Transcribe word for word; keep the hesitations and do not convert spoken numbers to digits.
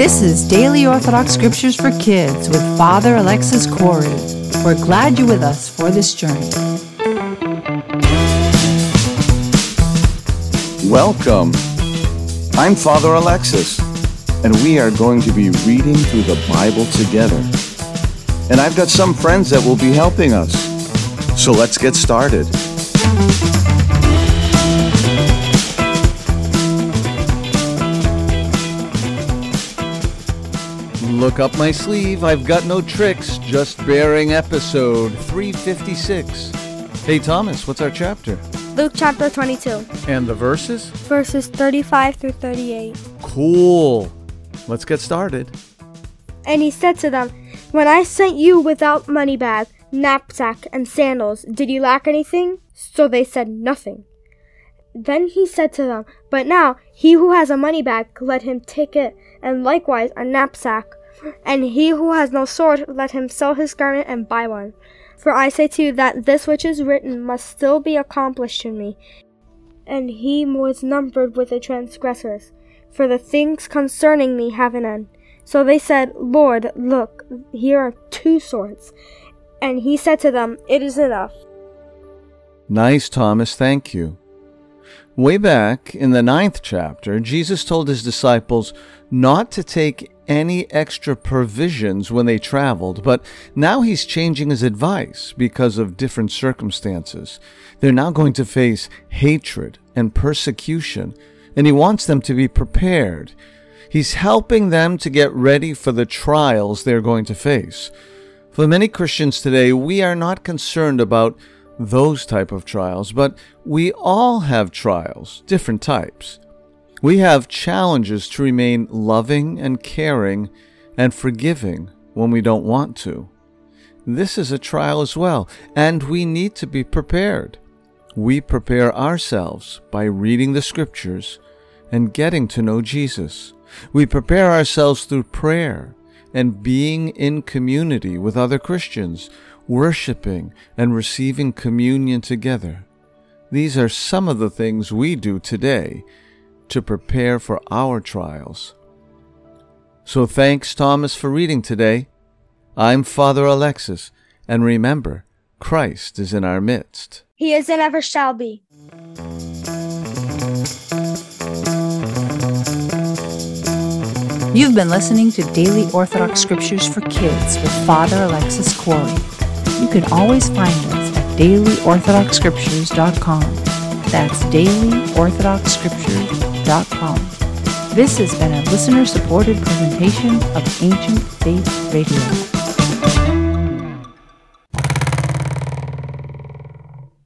This is Daily Orthodox Scriptures for Kids with Father Alexis Corey. We're glad you're with us for this journey. Welcome. I'm Father Alexis, and we are going to be reading through the Bible together. And I've got some friends that will be helping us. So let's get started. Look up my sleeve, I've got no tricks, just bearing episode three fifty-six. Hey Thomas, what's our chapter? Luke chapter twenty-two. And the verses? Verses thirty-five through thirty-eight. Cool. Let's get started. And he said to them, "When I sent you without money bag, knapsack, and sandals, did you lack anything?" So they said, "Nothing." Then he said to them, "But now he who has a money bag, let him take it, and likewise a knapsack. And he who has no sword, let him sell his garment and buy one. For I say to you that this which is written must still be accomplished in me." And he was numbered with the transgressors, for the things concerning me have an end. So they said, "Lord, look, here are two swords." And he said to them, "It is enough." Nice, Thomas, thank you. Way back in the ninth chapter, Jesus told his disciples not to take any extra provisions when they traveled, but now he's changing his advice because of different circumstances. They're now going to face hatred and persecution, and he wants them to be prepared. He's helping them to get ready for the trials they're going to face. For many Christians today, we are not concerned about those type of trials, but we all have trials, different types. We have challenges to remain loving and caring and forgiving when we don't want to. This is a trial as well, and we need to be prepared. We prepare ourselves by reading the scriptures and getting to know Jesus. We prepare ourselves through prayer and being in community with other Christians, worshiping and receiving communion together. These are some of the things we do today to prepare for our trials. So thanks, Thomas, for reading today. I'm Father Alexis, and remember, Christ is in our midst. He is and ever shall be. You've been listening to Daily Orthodox Scriptures for Kids with Father Alexis Corey. You can always find us at daily orthodox scriptures dot com. That's daily orthodox scriptures dot com. This has been a listener-supported presentation of Ancient Faith Radio.